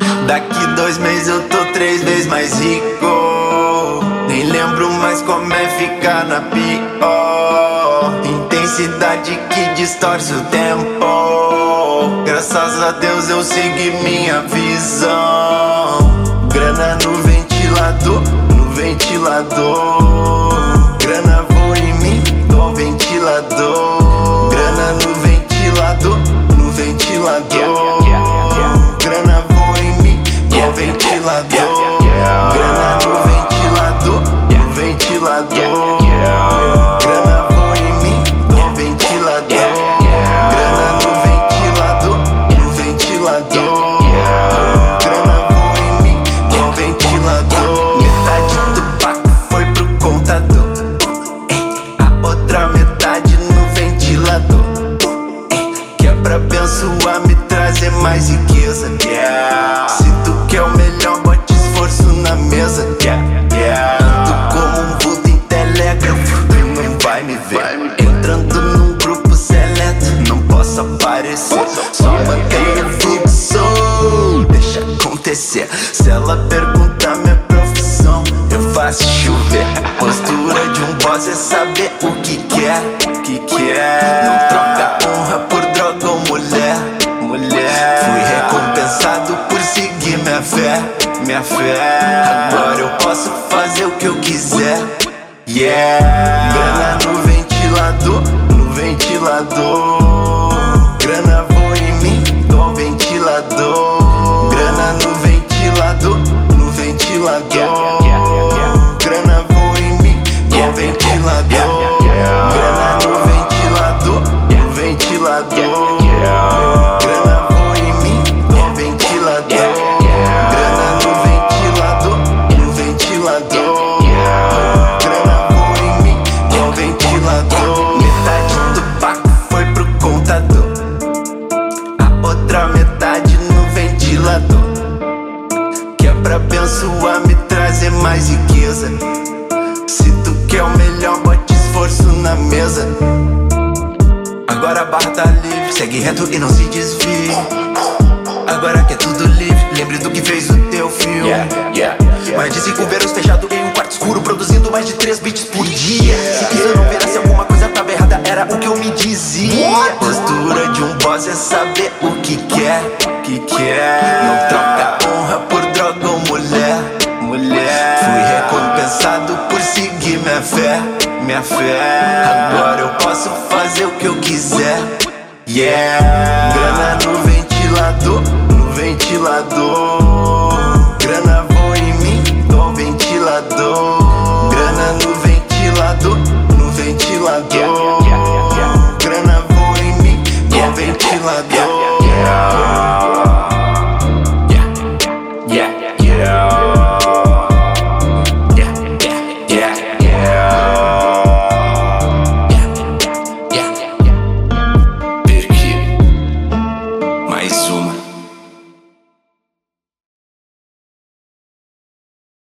Daqui 2 meses eu tô 3 vezes mais rico. Nem lembro mais como é ficar na pior intensidade que distorce o tempo. Graças a Deus eu segui minha visão. Grana no ventilador, no ventilador. Grana voa em mim, igual ventilador. Grana no ventilador, no ventilador. Grana voa em mim, igual ventilador. Grana no ventilador, no ventilador. Grana voa em mim, igual ventilador. Grana no ventilador, no ventilador. Grana voa em mim, igual ventilador. Metade do paco foi pro contador, a outra metade no ventilador, que é pra abençoar, me trazer mais riqueza. Se tu quer o melhor, bote esforço na mesa. Ando como um vulto em telégrafo, tu não vai me ver. Entrando num grupo seleto, não posso aparecer. Só mantenha o fluxo, deixa acontecer. Se ela perguntar minha profissão, eu faço chover. Postura de um boss é saber o que quer, Não troca honra por droga ou mulher. Fui recompensado por seguir minha fé. Agora eu posso fazer o que eu quiser. Grana no ventilador, no ventilador. Grana voa em mim, igual ventilador. Grana no ventilador, no ventilador. Grana voa em mim, igual ventilador. Grana no ventilador, no ventilador. Grana voa em mim, igual ventilador. Grana no ventilador, no ventilador. Grana voa em mim, igual ventilador. Metade do paco foi pro contador, a outra metade no ventilador, que é pra abençoar, me trazer mais riqueza. Se tu quer o melhor, bote esforço na mesa. Agora a barra tá livre, segue reto e não se desvie. Agora que é tudo livre, lembre do que fez o teu filme. Mais de 5 verões fechado em um quarto escuro, produzindo mais de 3 beats por dia. Se isso não virasse alguma coisa tava errada, era o que eu me dizia. Postura de um boss é saber o que quer, Não troca honra por droga ou mulher. Fui recompensado por seguir minha fé. Agora eu posso fazer o que eu quiser. Grana no ventilador, no ventilador.